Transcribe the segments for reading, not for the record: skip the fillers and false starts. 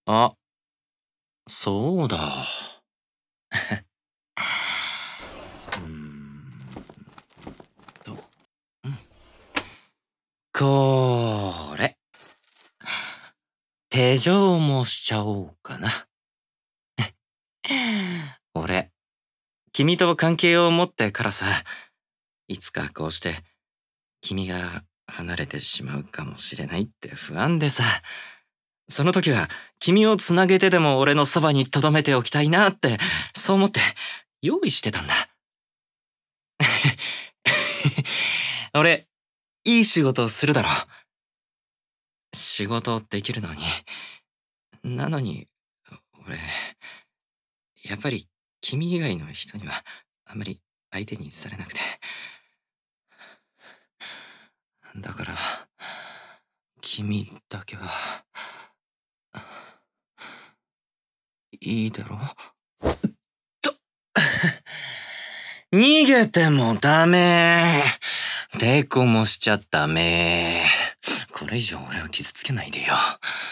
あ、そうだ。うーんと、うん。これ、手錠もしちゃおうかな。俺、君と関係を持ってからさ、いつかこうして君が離れてしまうかもしれないって不安でさ、その時は君をつなげてでも俺のそばに留めておきたいなって、そう思って用意してたんだ。俺、いい仕事をするだろ。仕事できるのに。なのに、俺、やっぱり君以外の人にはあんまり相手にされなくて。だから、君だけは、いいだろ。と、逃げてもダメ。抵抗もしちゃダメ。これ以上俺を傷つけないでよ。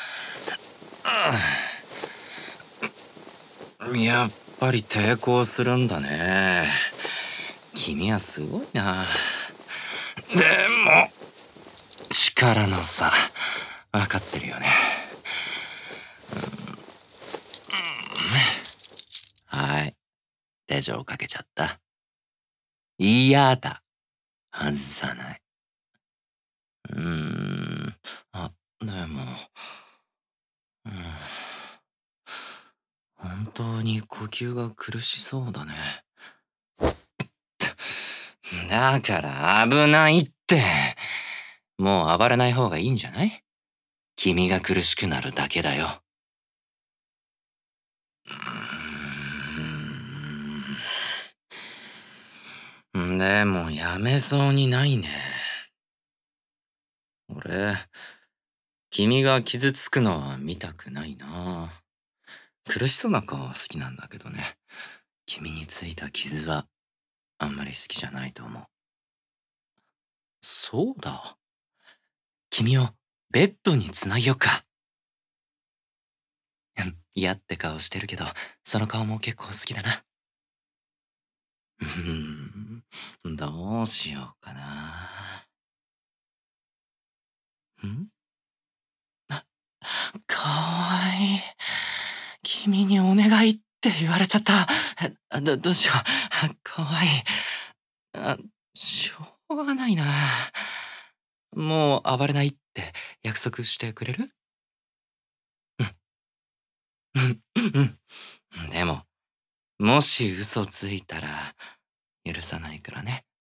やっぱり抵抗するんだね。君はすごいな。でも、力の差、分かってるよね。はい。手錠かけちゃった。嫌だ。外さない。うーん。あ、でも、うん。本当に呼吸が苦しそうだね。だから危ないって。もう暴れない方がいいんじゃない？君が苦しくなるだけだよ。でもやめそうにないね。俺、君が傷つくのは見たくないな。苦しそうな顔は好きなんだけどね。君についた傷はあんまり好きじゃないと思う。そうだ。君をベッドにつなげようか。嫌って顔してるけど、その顔も結構好きだな。どうしようかな。んかわいい。君にお願いって言われちゃった。どうしよう。かわいい。あ、しょうがないな。もう暴れないって約束してくれる？うん。でも、もし嘘ついたら許さないからね。